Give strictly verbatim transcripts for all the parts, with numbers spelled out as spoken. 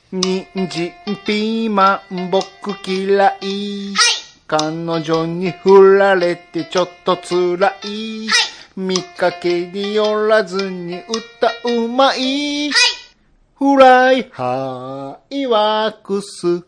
人参、ピーマン、僕嫌い。はい。彼女に振られてちょっと辛い。はい。見かけによらずに歌うまい。はい。フライハイワークス。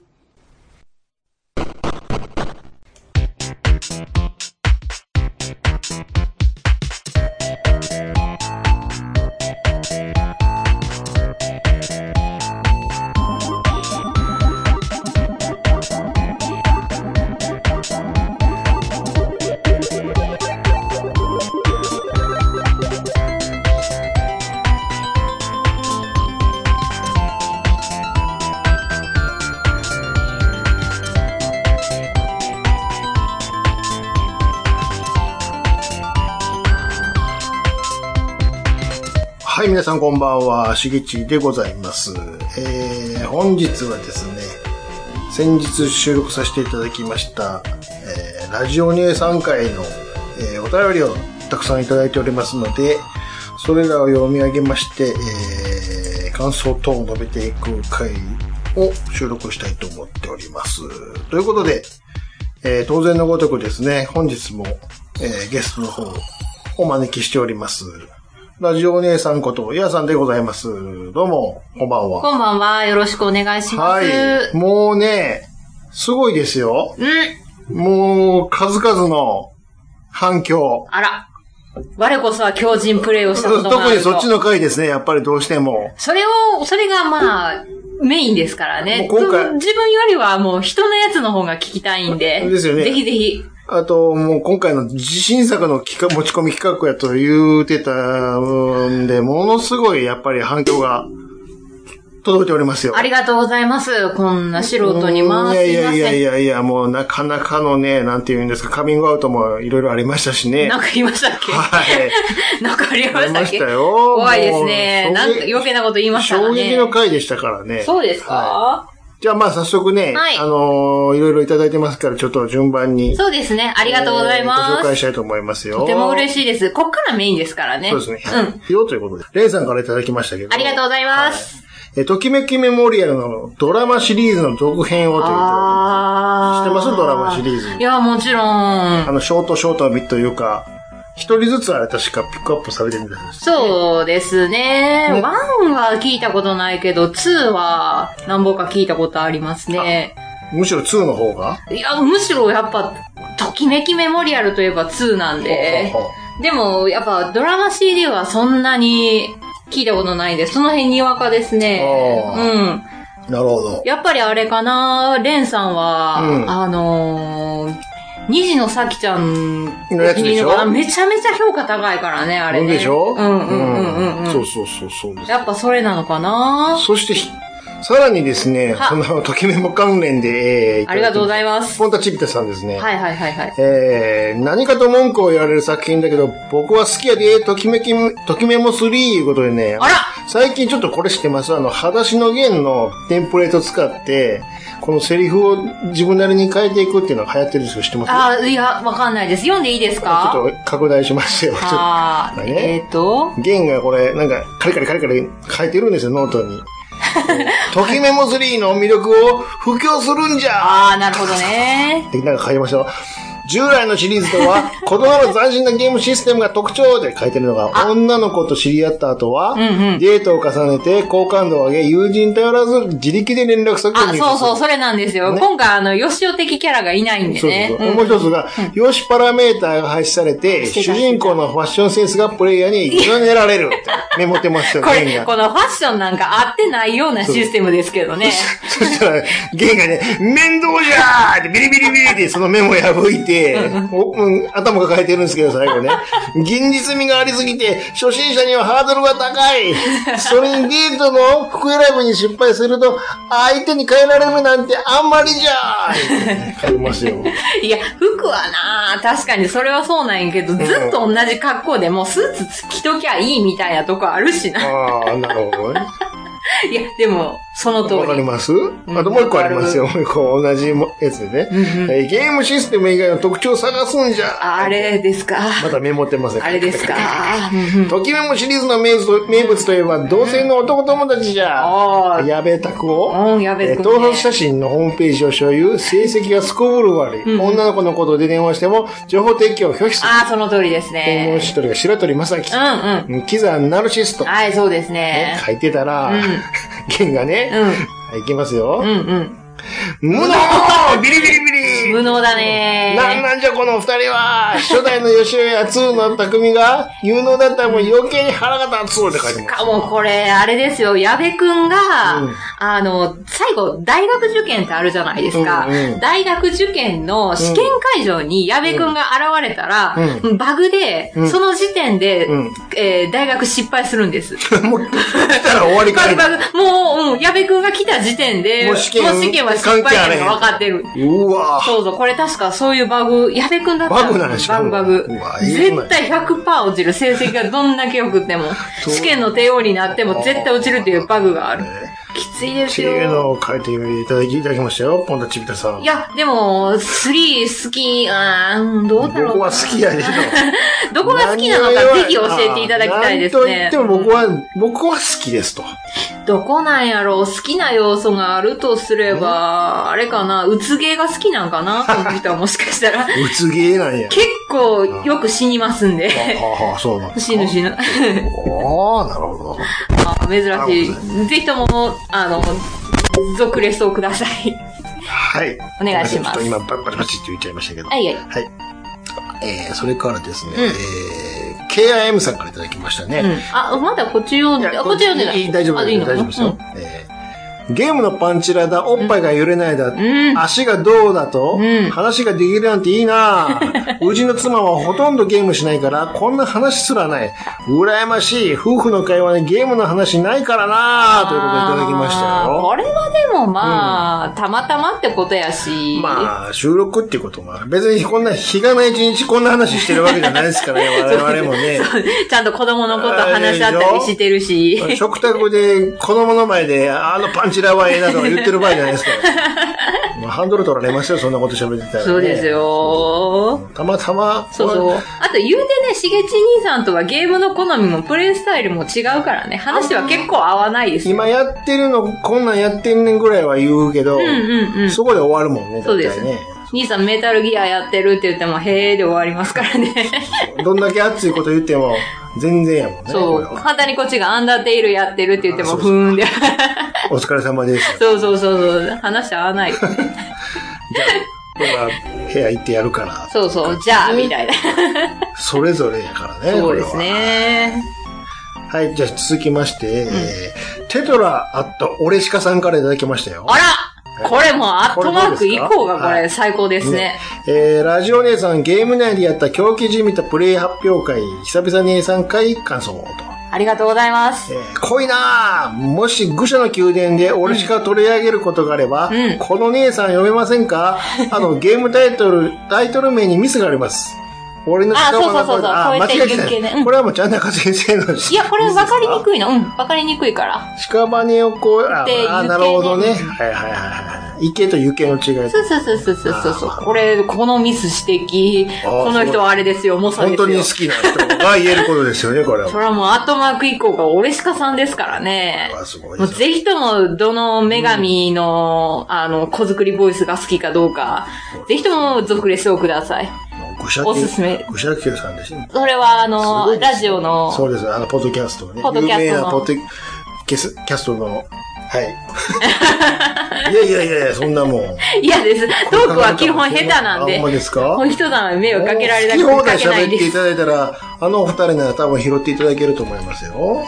はい、皆さんこんばんは、しげちでございます。えー、本日はですね、先日収録させていただきました、えー、ラジオ姉さん会の、えー、お便りをたくさんいただいておりますので、それらを読み上げまして、えー、感想等を述べていく回を収録したいと思っております。ということで、えー、当然のごとくですね、本日も、えー、ゲストの方をお招きしております。ラジオ姉さんこと、やさんでございます。どうも、こんばんは。 こんばんは。よろしくお願いします。 はい。もうね、すごいですよ。 うん。 もう、数々の反響。 あら。我こそは強靭プレイをしたことがあると。 特にそっちの回ですね、やっぱりどうしても。 それを、それがまあ、メインですからね。 もう今回自分よりはもう人のやつの方が聞きたいんで。 ですよね。 ぜひぜひ。 あと、もう今回の自信作の企画持ち込み企画やと言うてたんで、ものすごいやっぱり反響が届いておりますよ。 ありがとうございます。こんな素人に回すいやいやいやいやいや、もうなかなかのね、なんて言うんですか、カミングアウトもいろいろありましたしね。 なんか言いましたっけ？ はい。 なんかありましたっけ？ありましたよ。 怖いですね。なんか余計なこと言いましたね。 衝撃の回でしたからね。 そうですか？はい、 じゃあまあ早速ね、はい、あのー、いろいろいただいてますから、ちょっと順番に。 そうですね。ありがとうございます。 えー、ご紹介したいと思いますよ。 とても嬉しいです。こっからメインですからね。 そうですね。 うん。 よということで。レイさんからいただきましたけど。 ありがとうございます。 はいえ、ときめきメモリアルのドラマシリーズの続編をといういただきます。知ってますドラマシリーズ。 いや、もちろん。 あの、ショートショートビットというか、一人ずつあれ確かピックアップされてるんです、ね。 そうですね。ねワンは聞いたことないけど、ツーは何本か聞いたことありますね。 むしろツーの方がいや、むしろやっぱ、ときめきメモリアルといえばツーなんで。ほうほうほうでも、やっぱドラマ シーディー はそんなに、聞いたことないんで、その辺にわかですね。 うん。なるほど。 やっぱりあれかな、レンさんは、うん、あのー、虹の咲ちゃんのやつでしょ？ めちゃめちゃ評価高いからね、あれね。 でしょ？ うんうんうんうん、うん。 そうそうそうそうです。 やっぱそれなのかな。 そして、さらにですね、その、ときメモ関連で、 えー、ありがとうございます。 ポンタチビタさんですね。 はいはいはいはい。 えー、何かと文句を言われる作品だけど、僕は好きやで、ときめき、ときメモスリーいうことでね。 あら最近ちょっとこれ知ってます？あの、裸足の弦のテンプレート使って、このセリフを自分なりに変えていくっていうのが流行ってるんですよ。知ってます？ あー、いや、わかんないです。読んでいいですか？ ちょっと拡大しますよ。 あー、ね、えっ、ー、と。 弦がこれ、なんか、カリカリカリカリ書いてるんですよ、ノートに。ときメモスリーの魅力を布教するんじゃ。 ああ、なるほどね。 なんか書いてましたよ。従来のシリーズとは、子供の斬新なゲームシステムが特徴で書いてるのが、女の子と知り合った後は、うんうん、デートを重ねて好感度を上げ、友人頼らず自力で連絡先を入手する。 あ、そうそう、それなんですよ。ね、今回、あの、ヨシオ的キャラがいないんでね。 そうそうそう。うん、もう一つが、うん、ヨシパラメーターが廃止されて、主人公のファッションセンスがプレイヤーに委ねられるってメモってましたよ、 これ、このファッションなんか合ってないようなシステムですけどね。 そ, そしたら、ゲンがね、面倒じゃーってビリビリビリってそのメモ破いて、うん、頭が書いてるんですけど、最後ね。現実味がありすぎて、初心者にはハードルが高い。それにデートの服選びに失敗すると、相手に変えられるなんてあんまりじゃー書いてますよ。 いや、服はな確かにそれはそうなんやけど、ずっと同じ格好でもうスーツ着ときゃいいみたいなとこあるしな。 ああ、なるほどね。 いや、でも、 その通り。 わかります、 うん、 あともう一個ありますよ。もう一個同じやつでね、うんうんえー。ゲームシステム以外の特徴を探すんじゃ。 あれですか。 またメモってませんか。 あれですか。 ときメモシリーズの名物と、名物といえば、同性の男友達じゃ。うん、やべたくを、 うん、やべたく、 ね。盗撮写真のホームページを所有、成績がすこぶる悪い、うん。女の子のことで電話しても、情報提供を拒否する。 ああ、その通りですね。 もう一人が白鳥正樹。うんうん。キザナルシスト。 はい、そうですね。ね書いてたら、うん、ゲンがね、うん、いきますよ。 うんうん。 無能ビリビリビリ無能だねー。なんなんじゃこの二人は、初代の吉尾やツーの匠が、有能だったらもう余計に腹が立つって書いてます。 しかもこれ、あれですよ、矢部くんが、うん、あの、最後、大学受験ってあるじゃないですか。うんうん、大学受験の試験会場に矢部くんが現れたら、うん、バグで、うん、その時点で、うんえー、大学失敗するんです。 もう、来たら終わりかい。 バグバグ。もう、うん、矢部くんが来た時点で、もう試験、もう試験は失敗なのが分かってる。 うわそうそう、これ確かそういうバグ、矢部くんだったら。 バグなんですよ。 バグバグ。絶対 ひゃくパーセント 落ちる。成績がどんだけ良くても。試験の帝王になっても絶対落ちるっていうバグがある。きついですよ。 っていうのを書いていただき、いただきましたよ。ポンタチビタさん。 いや、でも、スリー好き、あー、どうだろう。 僕は好きやでしょ。 どこが好きなのかぜひ教えていただきたいですね。 と言っても僕は、僕は好きですと。 どこなんやろう、好きな要素があるとすれば、あれかな、うつ芸が好きなんかなこの人はもしかしたら。 うつ芸なんや。 結構よく死にますんで。 ああ、そうなんですか。 死ぬ死ぬ。 ああ、なるほど。 あ珍しい。ぜひとも、あの、続レスをください。 はい。 お願いします。 ちょっと今、バチバチって言っちゃいましたけど。 はいはい。 はい。えー、それからですね、うん、えー、ケーアイエム さんからいただきましたね。うん、 あ、まだこっち読んで、こっち読んでない。 大丈夫です。大丈夫ですよ。うんえーゲームのパンチラだ、おっぱいが揺れないだ、うん、足がどうだと、うん、話ができるなんていいなうちの妻はほとんどゲームしないから、こんな話すらない。羨ましい。夫婦の会話でゲームの話ないからなということでいただきましたよ。 これはでもまあ、うん、たまたまってことやし。 まあ、収録っていうことも、別にこんな日がない一日こんな話してるわけじゃないですからね、我々もね。 ちゃんと子供のこと話し合ったりしてるし。 食卓で子供の前で、あのパンチラはええなとか言ってる場合じゃないですから。まあ、ハンドル取られましたよ、そんなこと喋ってたら、ね。 そうですよ。 たまたま。 そうそう。あと言うてね、しげち兄さんとはゲームの好みもプレイスタイルも違うからね、話は結構合わないですよ。 今やってるの、こんなんやってんねんぐらいは言うけど、うんうんうん、そこで終わるもんね、 そうです。ね。兄さんメタルギアやってるって言っても、へーで終わりますからね。 どんだけ熱いこと言っても、全然やもんね。 そう。簡単にこっちがアンダーテイルやってるって言っても、ふーんで。 お疲れ様です。 そうそうそうそう。話合わない。じゃあ、 僕は部屋行ってやるから。 そうそう。じゃあ、みたいな。 それぞれやからね。 そうですね。 はい、じゃあ続きまして、うん、えー、テトラアットオレシカさんからいただきましたよ。 あらこれもアットマーク以降がこれ最高ですね。ねえー、ラジオ姉さんゲーム内でやった狂気じみたプレイ発表会、久々姉さん会感想と。 ありがとうございます。 えー、濃いなぁ。もし愚者の宮殿で俺しか取り上げることがあれば、うん、この姉さん読めませんかあの、ゲームタイトル、タイトル名にミスがあります。俺のあ、そうそうそうそう。あ、 間違えてない、ね。これはもうちゃんなか先生の。 いや、これ分かりにくいの。うん、分かりにくいから。 屍をこう、あ、あなるほどね。はいはいはいはい。池と雪の違い。 そうそうそうそうそうそう。これ、このミス指摘。この人はあれですよ、モサですよ。 本当に好きな人が言えることですよね、これは。 それはもうアットマーク以降がオレシカさんですからね。 すごいもうぜひとも、どの女神の、うん、あの、子作りボイスが好きかどうか、ぜひとも続レスをください。おすすめ。 愚者級さんですね。 それは、あの、ラジオの。 そうです。あの、ポッドキャストね。 ポッドキャストの。有名なポッドキャストの。はい。いやいやいやいや、そんなもん。 嫌です。トークは基本下手なんで。 あ、ほんまですか？ こういう人なら目をかけられなくてかけないんです。好き放題喋っていただいたら、あのお二人なら多分拾っていただけると思いますよ。はい。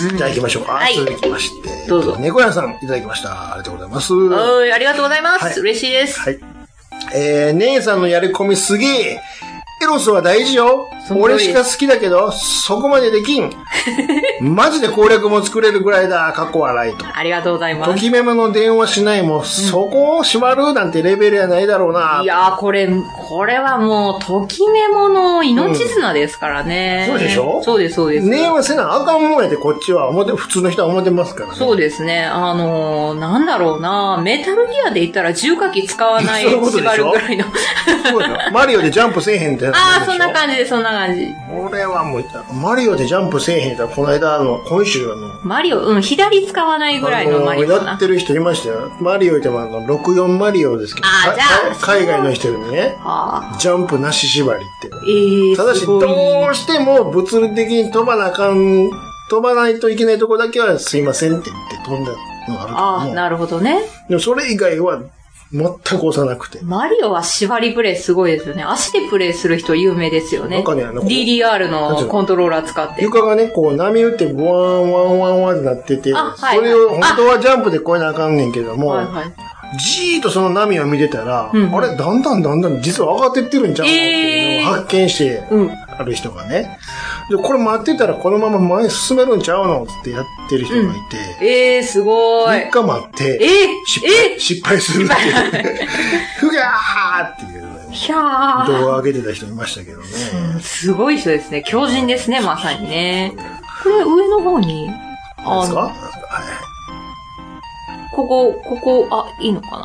うん、じゃあ行きましょうか。はい。続きまして。 どうぞ。 猫屋さんいただきました。ありがとうございます。 はい、ありがとうございます。はい、嬉しいです。 はい。えー、姉さんのやり込みすげえ。エロスは大事よ。 俺しか好きだけど、そこまでできん。マジで攻略も作れるぐらいだ、かっこ笑いと。 ありがとうございます。 ときめもの電話しないも、うん、そこを縛るなんてレベルやないだろうな。 いやー、これ、これはもう、ときめもの命綱ですからね。 うん、そうでしょ？ そうです、そうです。 電話せなあかんもんやで、こっちは。思って、普通の人は思ってますからね。 そうですね。あのー、なんだろうな、メタルギアで言ったら重火器使わない縛るぐらいの。 そうだよ。マリオでジャンプせえへんってやつ。 ああ、そんな感じで、そんな感じ。 俺はもう、マリオでジャンプせえへんって、この間、あの、今週あの、 マリオ、うん、左使わないぐらいのマリオかな。 やってる人いましたよ。マリオでもあの、ろくじゅうよんマリオですけど。 ああ、じゃあ。 海外の人でもね、ジャンプなし縛りって。 ええー、 ただし、どうしても物理的に飛ばなあかん、飛ばないといけないとこだけはすいませんって言って飛んだのがあるけども。 ああ、なるほどね。 でもそれ以外は、全く押さなくて。 マリオは縛りプレイすごいですよね。足でプレイする人有名ですよね。 なんかね、あのディーディーアール のコントローラー使って。 床がね、こう波打ってワンワンワンワンってなってて、 はいはい、 それを本当はジャンプで越えなあかんねんけども、 はいはい、 じーっとその波を見てたら、うん、あれ、だんだんだんだん実は上がってってるんちゃうのっていうのを発見して、うん、ある人がね。で、これ待ってたらこのまま前進めるんちゃうのってやってる人がいて。うん、 えー、すごい。 みっか待って、 えー、 失敗、 えー、 失敗するっていう。ふぎゃーっていう、ね、 ひゃー動画を上げてた人いましたけどね。 うん、すごい人ですね。強靭ですね、まさにね。これ上の方に。 何ですか？はい。 ここ、ここ、あ、いいのかな？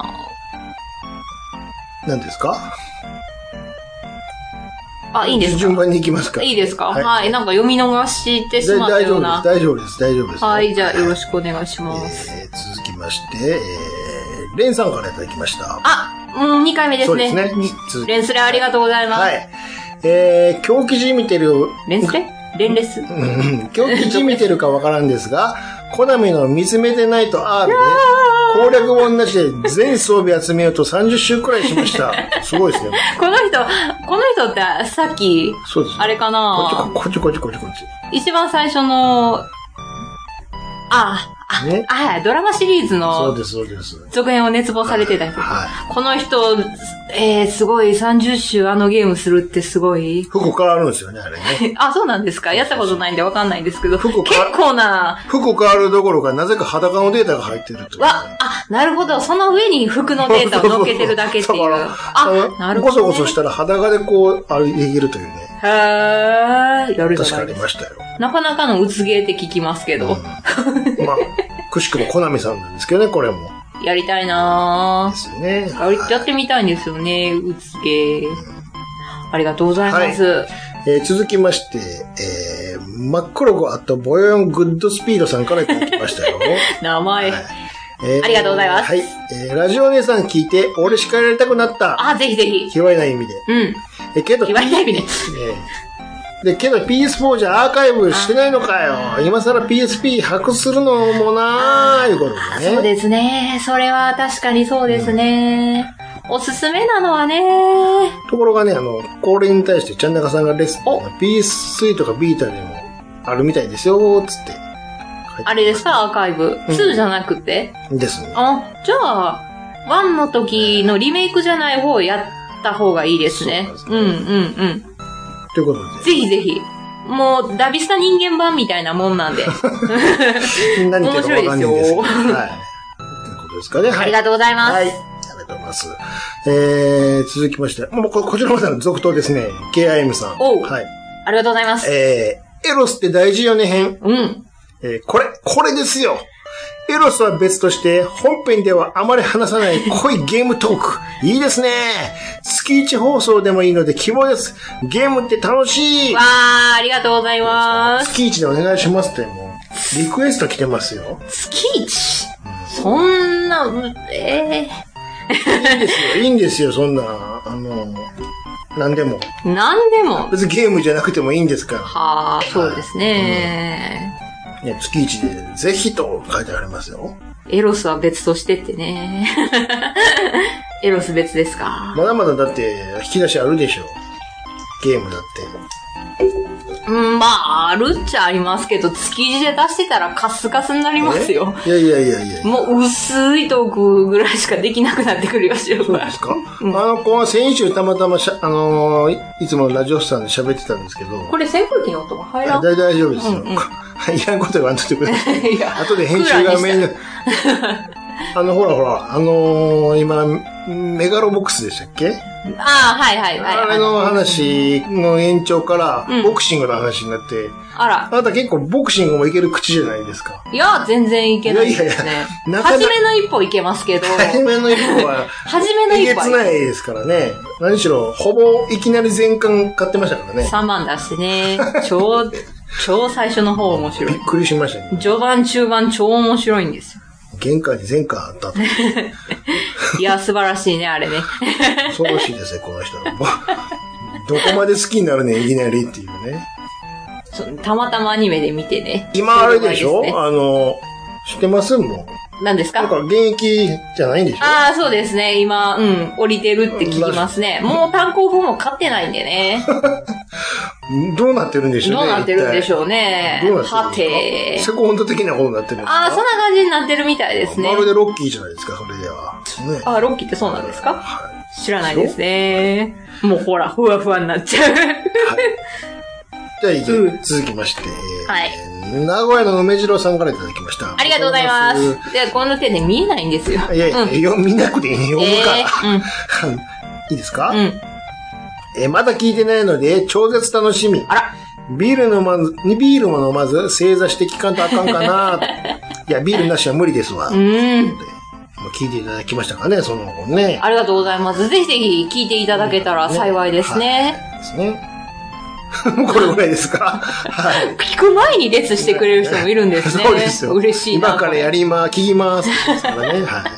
何ですか？ あ、いいんですか？ 順番に行きますか？ いいですか？はい。はい、なんか読み逃してしまったような。 大丈夫です、大丈夫です。 はい、じゃあよろしくお願いします。 えー、続きまして、えー、レンさんからいただきました。 あ、うん、にかいめですね。 そうですね。 レンスレありがとうございます。 はい。えー、今日記事見てる。 レンスレ？レンレス？ うん、今日記事見てるかわからんですが、コナミの見つめてないと アール で、攻略本なしで全装備集めようとさんじゅっ周くらいしました。すごいですね。 この人、この人ってさっき、 そうです、ね、 あれかなこっちこっちこっちこっち。 一番最初の、あ、あ、ね、あ、ドラマシリーズの、 そうです、そうです。 続編を熱望されてた人。 はい。 この人、えー、すごいさんじゅっ周あのゲームするってすごい。 服変わるんですよね、あれね。 あ、そうなんですか？やったことないんでわかんないんですけど。 服結構な。 服変わるどころか、なぜか裸のデータが入ってると。 わ、あ、なるほど。その上に服のデータを乗っけてるだけっていう。 だから、 あ、なるほど、ね。 こそこそしたら裸でこう、歩いていけるというね。 へー、やるじゃないですか。 確かありましたよ。 なかなかのうつゲーって聞きますけど。うん、 まあ、くしくもコナミさんなんですけどね、これも。 やりたいなぁ。 ですよね。 やってみたいんですよね、うつゲー。ありがとうございます。はい、 えー、続きまして、えー、マックロゴあとボヨングッドスピードさんからいただきましたよ。 名前、はいえー。 ありがとうございます。 はい。えー、ラジオ姉さん聞いて、俺しかやりたくなった。 あ、ぜひぜひ。 卑猥な意味で。 うん。 え、けど、 卑猥な意味で。えーで、けど ピーエスフォー じゃアーカイブしてないのかよ。今更 ピーエスピー 白するのもなー、いうことでね。 そうですね。それは確かにそうですね。うん、おすすめなのはね。 ところがね、あの、これに対してちゃんなかさんがレスポン ピーエススリー とかビータでもあるみたいですよ、つって。 あれですか、アーカイブ。ツーじゃなくて、 うん、ですね。 あ、じゃあ、ワンの時のリメイクじゃない方をやった方がいいですね。うんうんうん。 ということで。 ぜひぜひ。もう、ダビスタ人間版みたいなもんなんで。 何言ってるかわかんないですけど。はい。ということですかね。はい。 ありがとうございます。はい。ありがとうございます。えー、続きまして、もうこ、こちらまでの続投ですね。ケーアイエム さん。 おう。 はい。 ありがとうございます。 えー、エロスって大事よね編。 うん。 えー、これ、これですよ。エロスは別として、本編ではあまり話さない濃いゲームトーク。いいですね。月いち放送でもいいので希望です。ゲームって楽しい。 わー、ありがとうございます。 月いちでお願いしますって、もう、リクエスト来てますよ。 月いち、うん、そんな、えー、いいんですよ、いいんですよ、そんな、あの、なんでも。 なんでも別にゲームじゃなくてもいいんですから。 はー、そうですね。 うんね、月一でぜひと書いてありますよ。 エロスは別としてってね。エロス別ですか。 まだまだだって引き出しあるでしょ。ゲームだって。 うん、まあ、あるっちゃありますけど、築地で出してたらカスカスになりますよ。 いやいやいやいや。 もう薄いトークぐらいしかできなくなってくるよ、しようそうですか、うん、あの子は先週たまたましゃ、あのー、いつもラジオスターで喋ってたんですけど。 これ扇風機の音が入らん？ 大丈夫ですよ。うんうん、いらんこと言わんといてください。いや後で編集がめんどあの、ほらほら、あのー、今、メガロボックスでしたっけ？ ああ、はいはいはい。 あれの話の延長から、ボクシングの話になって、うん、あら。あなた結構ボクシングもいける口じゃないですか。 いや、全然いけないですね。いやいやいや、初めの一歩いけますけど。 初めの一歩は、 初めの一歩は。 えげつないですからね。何しろ、ほぼいきなり全巻買ってましたからね。 さんまん出してね。超、超最初の方面白い。 びっくりしましたね。 序盤中盤超面白いんですよ。 玄関に全巻あったと。 いや、素晴らしいね、あれね。 恐ろしいですね、この人。どこまで好きになるね、いきなりっていうね。 たまたまアニメで見てね。 今あれでしょ、ね、あの、知ってますもん。 何ですか？ なんか現役じゃないんでしょ？ ああ、そうですね。今、うん、降りてるって聞きますね。もう単行本も買ってないんでね。 どうなってるんでしょうね。 どうなってるんでしょうね。 どうなってるんですか？ はて。 セコンド的なことになってるんですか？ ああ、そんな感じになってるみたいですね。 まるでロッキーじゃないですか、それでは。 ね、ああ、ロッキーってそうなんですか？はい、知らないですね。もうほら、ふわふわになっちゃう。はい。 じゃあ、いい、うん、続きまして。 はい。 名古屋の梅次郎さんからいただきました。 ありがとうございます。で、この手で見えないんですよ。 いやいや、うん、見なくていいね。読むから。えーうん、いいですか？うん。え、まだ聞いてないので、超絶楽しみ。 あら。 ビール飲まず、ビールも飲まず、正座して聞かんとあかんかな。いや、ビールなしは無理ですわ。うん。聞いていただきましたかね、その本ね。 ありがとうございます。ぜひぜひ聞いていただけたら幸いですね。 はい、ですね。これぐらいですか？はい。 聞く前に列してくれる人もいるんですね。 そうですよ。 嬉しいな。 今からやりま、聞きます。ですからね。はい。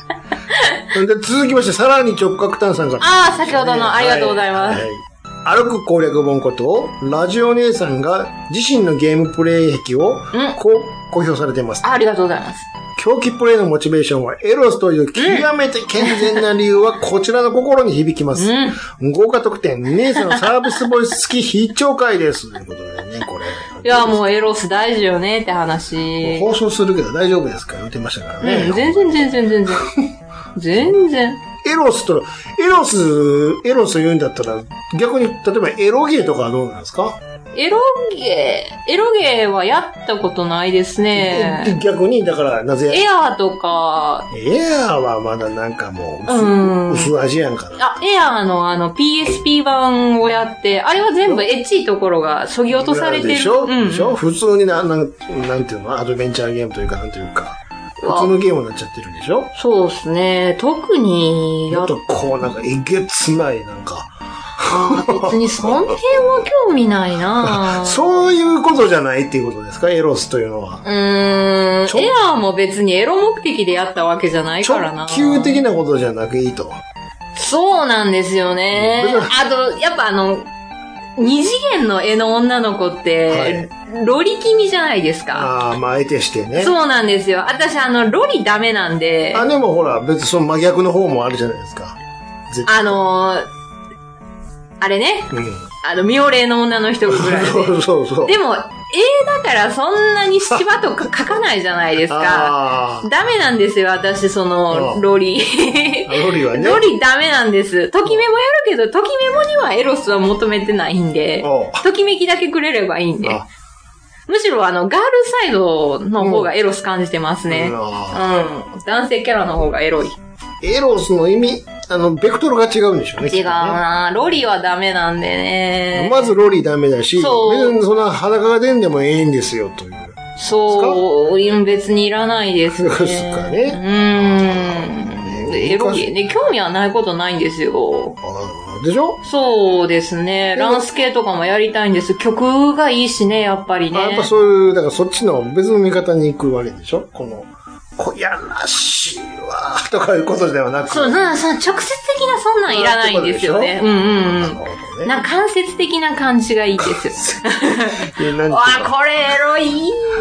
で続きまして、さらに直角炭酸から、ね。 ああ、先ほどのありがとうございます。はいはい、歩く攻略本こと、ラジオ姉さんが自身のゲームプレイ癖をこう公表されています、 ね。ありがとうございます。 狂気プレイのモチベーションはエロスという極めて健全な理由はこちらの心に響きます。うん、豪華特典、姉さんのサービスボイス付き必聴会です。ということでね、これ。 いや、もうエロス大事よねって話。 放送するけど大丈夫ですか言ってましたからね。 うん、全然全然全然。全然。 エロスと、エロス、エロス言うんだったら、逆に、例えばエロゲーとかはどうなんですか？ エロゲー、エロゲーはやったことないですね。 逆に、だからなぜエアーとか。 エアーはまだなんかもう薄、うん、薄味やんかな。 あ、エアーのあの ピーエスピー 版をやって、あれは全部エッチいところが削ぎ落とされてる。 でしょ、うん、でしょ普通にな、なん、なんていうのアドベンチャーゲームというか、なんていうか。普通のゲームになっちゃってるんでしょ？ そうですね。特にやっとこうなんかえげつないなんか。 ああ、別にその辺は興味ないなそういうことじゃないっていうことですか？エロスというのは。 うーん。エアーも別にエロ目的でやったわけじゃないからな。 直球的なことじゃなくいいと。 そうなんですよね。あと、やっぱあの、二次元の絵の女の子って、はい、ロリ気味じゃないですか。 ああ、まあ、得てしてね。 そうなんですよ。私、あの、ロリダメなんで。 あ、でもほら、別にその真逆の方もあるじゃないですか。 あのー、あれね。うん。あの、妙齢の女の人ぐらいで。 そうそうそう。 でも、絵だからそんなにシワとか描かないじゃないですか。ダメなんですよ、私、その、ロリ。 ロリはね。 ロリダメなんです。ときめもやるけど、ときめもにはエロスは求めてないんで、ときめきだけくれればいいんで。むしろ、あの、ガールサイドの方がエロス感じてますね。うん。うん、男性キャラの方がエロい。 エロスの意味、あの、ベクトルが違うんでしょうね。 違うな、ね、ロリはダメなんでね。 まずロリダメだし、そう別にそんな裸が出んでもええんですよ、という。 そう、別にいらないですね。 そうですかね。 うーん。エロリね、興味はないことないんですよ。 あでしょ？ そうですね。ランス系とかもやりたいんです。曲がいいしね、やっぱりね。 やっぱそういう、だからそっちの別の見方に行くわけでしょ？この。こやらしいわとかいうことではなくそう、なその直接的なそんなんいらないんですよね。うんうんうん。なるほどね。なんか間接的な感じがいいですよ。わあ、これエロい。 あ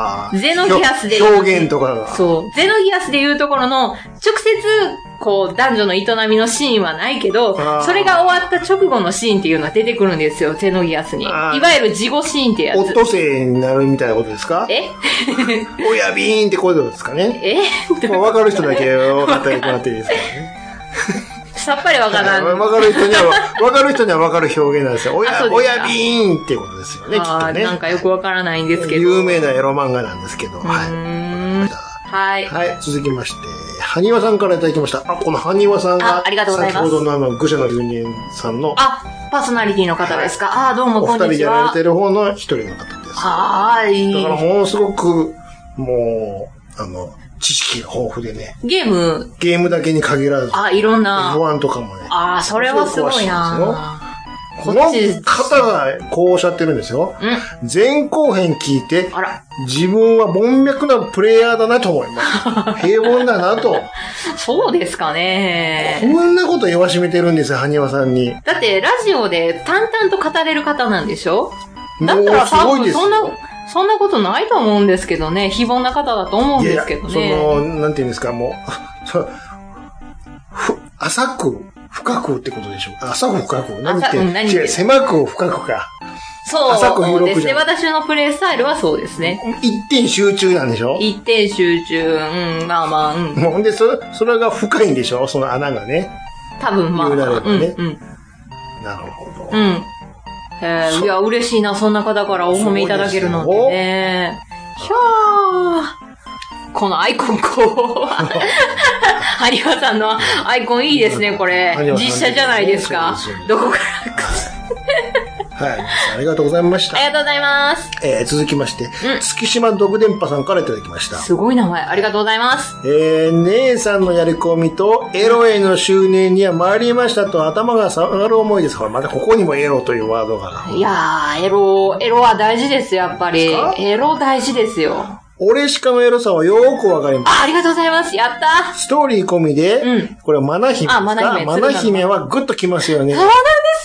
ああ。 ゼノギアスで。 表現とかが。 そう。ゼノギアスでいうところの、直接、こう、男女の営みのシーンはないけど、それが終わった直後のシーンっていうのが出てくるんですよ、ゼノギアスに。いわゆる事後シーンってやつ。 オットセイになるみたいなことですか？ え親ビーンってこういうことですかね？ えまあ、分かる人だけ分かってもらっていいですかね。 さっぱり分からん。 分かる人には、分かる人には分かる表現なんですよ。親、親ビーンっていうことですよね、きっとね。 なんかよく分からないんですけど。 有名なエロ漫画なんですけど。はい。 はい。 はい。続きまして、はにわさんからいただきました。あ、このはにわさんが、 ありがとうございます。 先ほどのあの、愚者の住人さんの。 あ、パーソナリティの方ですか。はい、あ、どうもこんにちは。 お二人やられてる方の一人の方です。 はい。 だからものすごく、もう、あの、知識が豊富でね。 ゲームゲームだけに限らず。 あ、いろんな。 エフワン とかもね。 あ、それはすごいな。 この方がこうおっしゃってるんですよ。うん、前後編聞いて、あら自分は門脈なプレイヤーだなと思います。平凡だなと。 そうですかね。 こんなこと言わしめてるんですよ、はにわさんに。 だってラジオで淡々と語れる方なんでしょ？だったら多分そんな、そんなことないと思うんですけどね。非凡な方だと思うんですけどね。 いやいやその、なんていうんですか、もう、そふ浅く、深くってことでしょうか。浅く深く。何言ってんの？違う、狭く深くか。 そう浅く広くですね。私のプレイスタイルはそうですね。 一点集中なんでしょ？ 一点集中。うん、まあまあ、うん。 ほんで、それ、それが深いんでしょ？その穴がね。 多分まあ、 言うなればね。 うん、うん。 なるほど。 うん。えー、いや、嬉しいな、そんな方からお褒めいただけるなんてね。ひゃー。このアイコンこう。ハニワさんのアイコンいいですね、これ。実写じゃないですか。どこからはい。ありがとうございました。 ありがとうございます。 えー、続きまして、うん、月島独電波さんからいただきました。 すごい名前。ありがとうございます。 えー、姉さんのやり込みとエロへの執念には参りましたと頭が下がる思いです。またここにもエロというワードが。 いやー、エロ、エロは大事ですよ、やっぱり。エロ大事ですよ。 俺しかのエロさはよーくわかります。 あ、ありがとうございます。やったストーリー込みで、うん、これはマナ姫ですか？あ、マナ姫。マナ姫はグッときますよね。 そうなんです、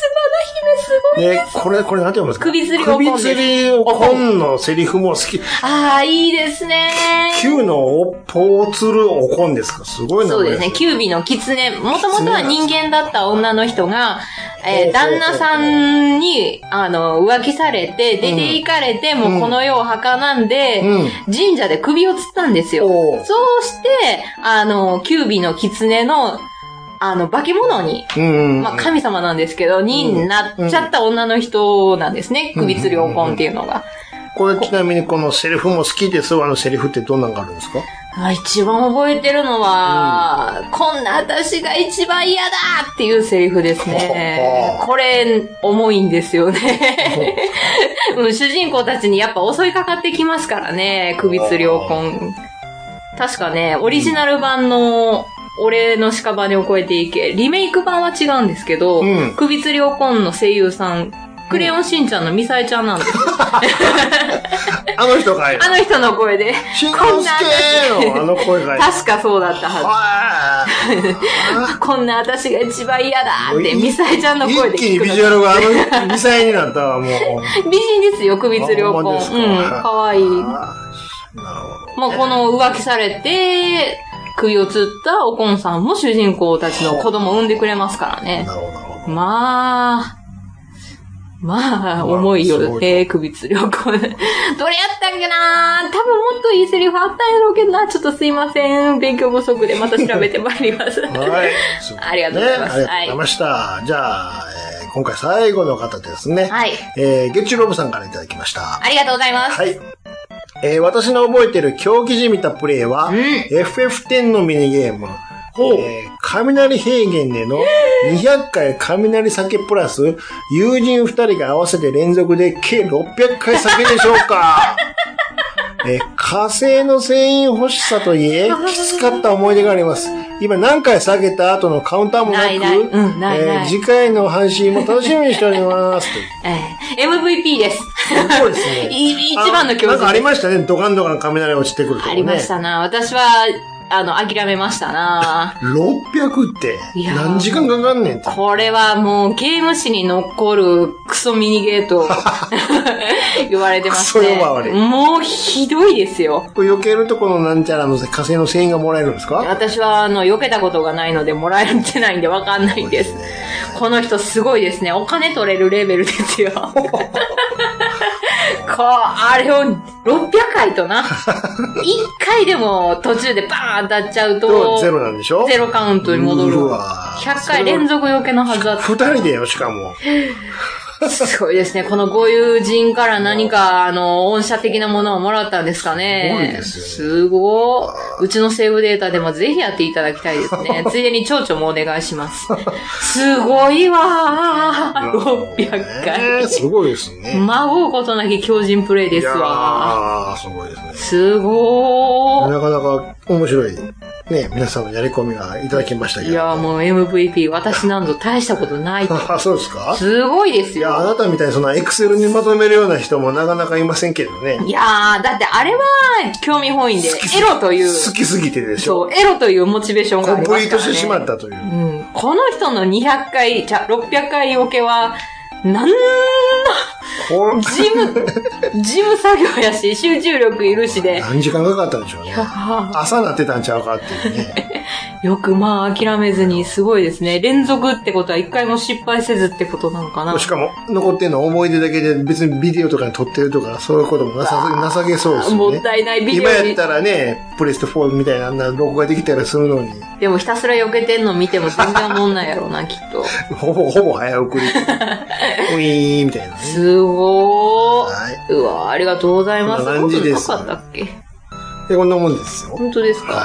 マナ姫すごいです。 で、これ、これなんて読むんですか？ 首吊りおこんです。 首吊りおこんのセリフも好き。 ああ、いいですね。 キューのおっぽをつるおこんですか？すごいな。 そうですね。キュービの狐。もともとは人間だった女の人が、えー、旦那さんに、あの、浮気されて、出て行かれて、うん、もうこの世を儚んで、うん、神社で首を吊ったんですよ。そうして、あの、キュービの狐の、あの、化け物に、うんまあ、神様なんですけど、になっちゃった女の人なんですね。首吊りおこんっていうのが。 これちなみにこのセリフも好きですわのセリフってどんなのがあるんですか？ 一番覚えてるのは、うん、こんな私が一番嫌だっていうセリフですね。これ、重いんですよね。主人公たちにやっぱ襲いかかってきますからね、首吊りおこん。確かね、オリジナル版の、俺の屍を越えていけ、リメイク版は違うんですけど、うん、首吊りおこんの声優さん、クレヨンしんちゃんのミサエちゃんなんです。 あの人がいる。 あの人の声で。 しんのすけのあの声がいる。 確かそうだったはず。こんな私が一番嫌だって、ミサエちゃんの声で。 一気にビジュアルがあのミサエになったわ、もう。 美人ですよ、首吊りおこん。うん、かわいい。なるほど。まあ、この浮気されて、首を吊ったおこんさんも主人公たちの子供を産んでくれますからね。 なるほど、なるほど。 まあ、まあ、重いよ。えー、首吊りおこん。どれやったっけなー？多分もっといいセリフあったんやろうけどな。ちょっとすいません。勉強不足でまた調べてまいります。はい。ありがとうございます。 ね、ありがとうございました。はい、じゃあ、えー、今回最後の方ですね。はい。えー、ゲッチュロブさんからいただきました。 ありがとうございます。 はい。えー、私の覚えてる狂気じみたプレイは、うん、エフエフテン のミニゲーム。えー、雷平原でのにひゃっかい雷酒プラス、友人ふたりが合わせて連続で計ろっぴゃっかい酒でしょうか。えー、火星の船員欲しさといえ、きつかった思い出があります。今何回下げた後のカウンターもなく、ないないうんないないえー、次回の配信も楽しみにしております。 えー、エムブイピー です。 そうですね。 一番の教授。 なんかありましたね。ドカンドカン雷落ちてくるとかね。 ありましたな。私は、 あの、諦めましたな。 ろっぴゃくって何時間かかんねんって。 これはもうゲーム史に残るクソミニゲーと言われてますね。クソ呼ばわり。もうひどいですよ。 これ避けるとこのなんちゃらの火星の繊維がもらえるんですか？ 私はあの、避けたことがないのでもらえてないんでわかんないんです。この人すごいですね。お金取れるレベルですよ。こう、あれをろっぴゃくかいとな。いっかいでも途中でバーン当たっちゃうと、 ゼロなんでしょ？ ゼロカウントに戻る。うわひゃっかい連続避けのはずだった。 ふたりでよ、しかも。 すごいですね。このご友人から何か、あの、御社的なものをもらったんですかね。 すごいですよね。 すごい。うちのセーブデータでもぜひやっていただきたいですね。ついでに蝶々もお願いします。すごいわー。ろっぴゃっかい。 えー、すごいですね。 孫うことなき強靭プレイですわ。 ああ、すごいですね。 すごー。 なかなか面白い。ね、皆さんのやり込みがいただきましたけど。 いや、もう エムブイピー、私なんぞ大したことないと。 あ、そうですか？ すごいですよ。 いや、あなたみたいにそんなエクセルにまとめるような人もなかなかいませんけどね。 いやー、だってあれは興味本位で、エロという。 好きすぎてでしょ。 そう、エロというモチベーションがありますからね。 コンプリートしてしまったという。 うん。この人のにひゃっかい、じゃ、ろっぴゃっかい避けは、なんな、事務、事務作業やし、集中力いるしで。 何時間かかったんでしょうね。朝なってたんちゃうかっていうね。 よくまあ諦めずにすごいですね。連続ってことは一回も失敗せずってことなのかな。 しかも残ってんの思い出だけで別にビデオとかに撮ってるとかそういうこともなさ情けそうですよね。 もったいないビデオに。今やったらね、プレステフォーみたいなあんな録画できたりするのに。 でもひたすら避けてんの見ても全然思んないやろうな、きっと。 ほぼ、ほぼ早送り。ウィーンみたいなね。 すごー。はい。うわありがとうございます。 こんな感じです。 なかったっけ？ で、こんなもんですよ。 本当ですか？ はい。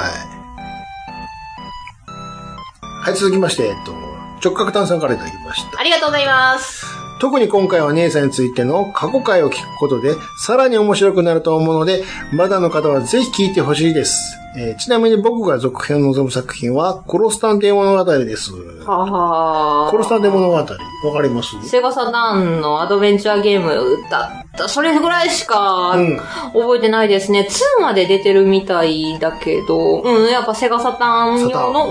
はい、続きまして、えっと、直角炭酸からいただきました。 ありがとうございます。 特に今回は姉さんについての過去回を聞くことで、さらに面白くなると思うので、まだの方はぜひ聞いてほしいです。えー、ちなみに僕が続編を望む作品は、殺す探偵物語です。 ははー。 殺す探偵物語。わかります？ セガサターンのアドベンチャーゲームだった。それぐらいしか覚えてないですね。ツーまで出てるみたいだけど、うん、やっぱセガサターン用の、うん。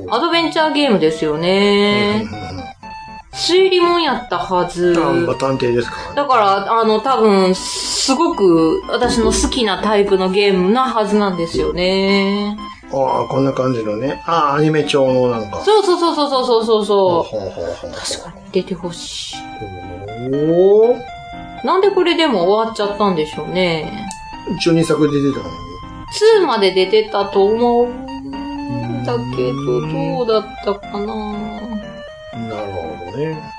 アドベンチャーゲームですよね。うんうんうん、推理もんやったはず。 あ、探偵ですか、ね。 だから、あの、多分、すごく私の好きなタイプのゲームなはずなんですよね。 ああ、こんな感じのね。ああ、アニメ調のなんか。 そうそうそうそうそうそうそう。 ほうほうほうほう。 確かに出てほしい。 おー。 なんでこれでも終わっちゃったんでしょうね。 一応にさくで出てたのに。 ツーまで出てたと思うんだけど、どうだったかな。なるほどね。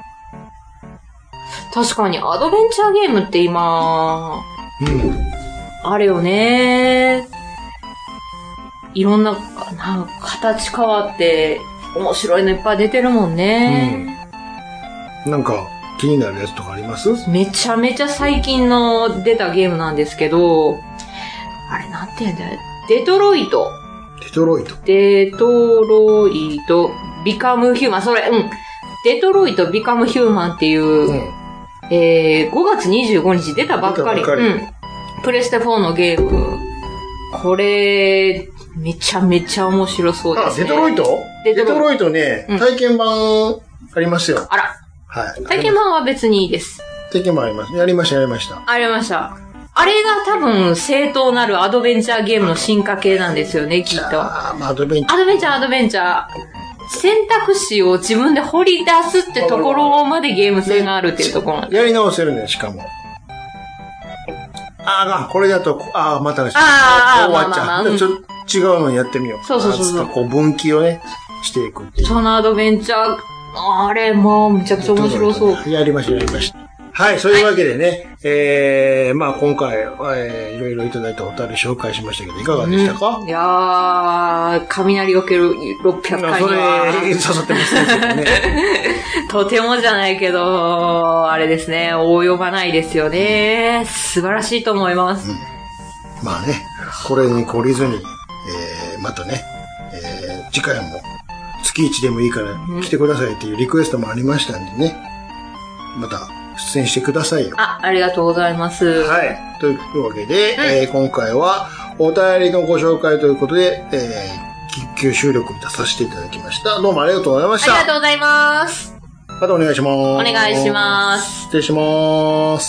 確かにアドベンチャーゲームって今、うん、あれよね。いろんな、な形変わって面白いのいっぱい出てるもんね。 うん、なんか気になるやつとかあります？ めちゃめちゃ最近の出たゲームなんですけど、あれなんて言うんだよ。デトロイト。 デトロイト。 デトロイト、ビカムヒューマン。それ、うん。デトロイト、ビカムヒューマンっていう、うん、えー、ごがつにじゅうごにち出たばっかり。かりうん。プレステフォーのゲーム。これ、めちゃめちゃ面白そうですね。 あ、デトロイトデトロイト、デトロイトね、うん、体験版ありますよ。 あら。 はい。 体験版は別にいいです。 体験版あります。やりました、やりました。 ありました。あれが多分正当なるアドベンチャーゲームの進化系なんですよね、きっと。 ああ、アドベンチャー。 アドベンチャー、アドベンチャー。選択肢を自分で掘り出すってところまでゲーム性があるっていうところなんです。 やり直せるね、しかも。ああ、これだと、ああ、またね、 ああ、 終わっちゃう。まあまあまあ、ちょっと違うのにやってみよう。 そうそうそうそう。 こう分岐をね、していくっていう。 そのアドベンチャー、あれもうめちゃくちゃ面白そう。 やりました、やりました。はい、そういうわけでね、はい、えー、まあ今回、えー、いろいろいただいたお便り紹介しましたけど、いかがでしたか？ うん、いやー、雷をけるろっぴゃっかいには。 それ、刺さってますね。 とてもじゃないけど、あれですね、及ばないですよね。素晴らしいと思います。うん、 まあね、これに懲りずに、えー、またね、えー、次回も月いちでもいいから来てくださいっていうリクエストもありましたんでね、また、出演してくださいよ。 あ、ありがとうございます。 はい。というわけで、うん、えー、今回は、 お便りのご紹介ということで、えー、緊急収録に出させていただきました。どうもありがとうございました。 ありがとうございます。 またお願いします。お願いします。 失礼します。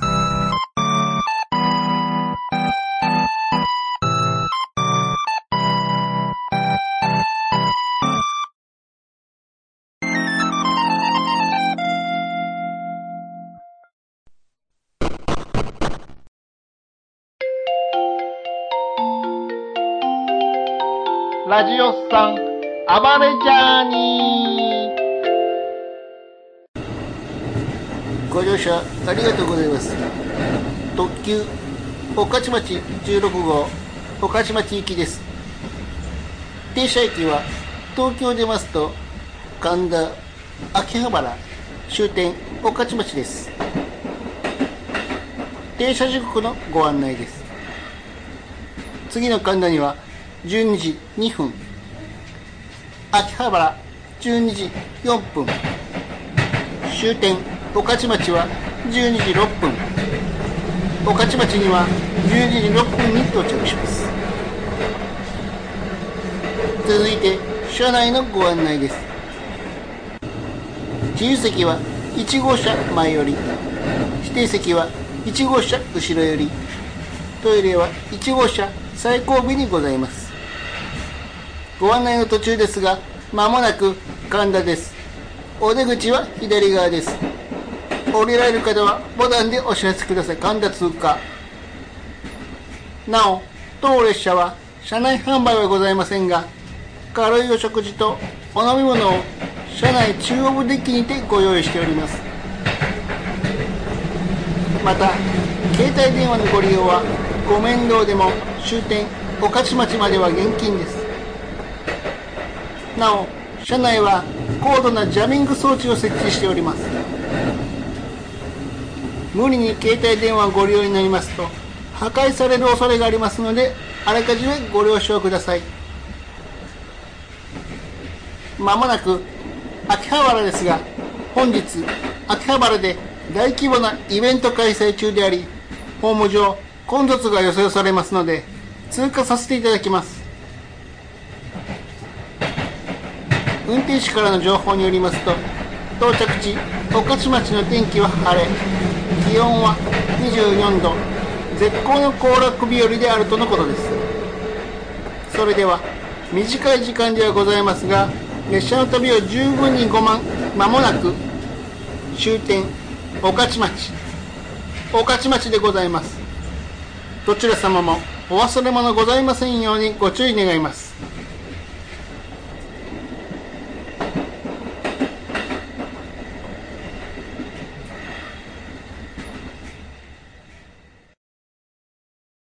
ラジオスさん、暴れジャーニー。ご乗車ありがとうございます。特急御徒町じゅうろく号御徒町行きです。停車駅は東京を出ますと神田、秋葉原、終点御徒町です。停車時刻のご案内です。次の神田にはじゅうにじにふん、秋葉原じゅうにじよんぷん、終点御徒町はじゅうにじろっぷん、御徒町にはじゅうにじろっぷんに到着します。続いて車内のご案内です。自由席はいち号車前より、指定席はいち号車後ろより、トイレはいち号車最後尾にございます。ご案内の途中ですが、まもなく神田です。お出口は左側です。降りられる方はボタンでお知らせください。神田通過。なお、当列車は車内販売はございませんが、軽いお食事とお飲み物を車内中央部デッキにてご用意しております。また、携帯電話のご利用はご面倒でも終点御徒町までは現金です。なお、車内は高度なジャミング装置を設置しております。無理に携帯電話をご利用になりますと破壊される恐れがありますので、あらかじめご了承ください。まもなく秋葉原ですが、本日秋葉原で大規模なイベント開催中であり、ホーム上混雑が予想されますので通過させていただきます。運転手からの情報によりますと、到着地御徒町の天気は晴れ、気温はにじゅうよんど、絶好の行楽日和であるとのことです。それでは短い時間ではございますが、列車の旅を十分にごまん、間もなく終点御徒町御徒町でございます。どちら様もお忘れ物ございませんようにご注意願います。